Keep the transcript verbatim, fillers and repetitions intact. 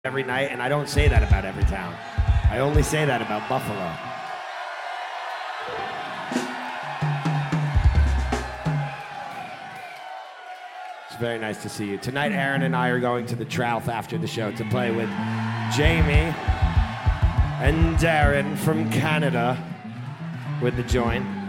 every night, and I don't say that about every town. I only say that about Buffalo. It's very nice to see you. Tonight, Aaron and I are going to the Trouth after the show to play with Jamie and Darren from Canada with the joint.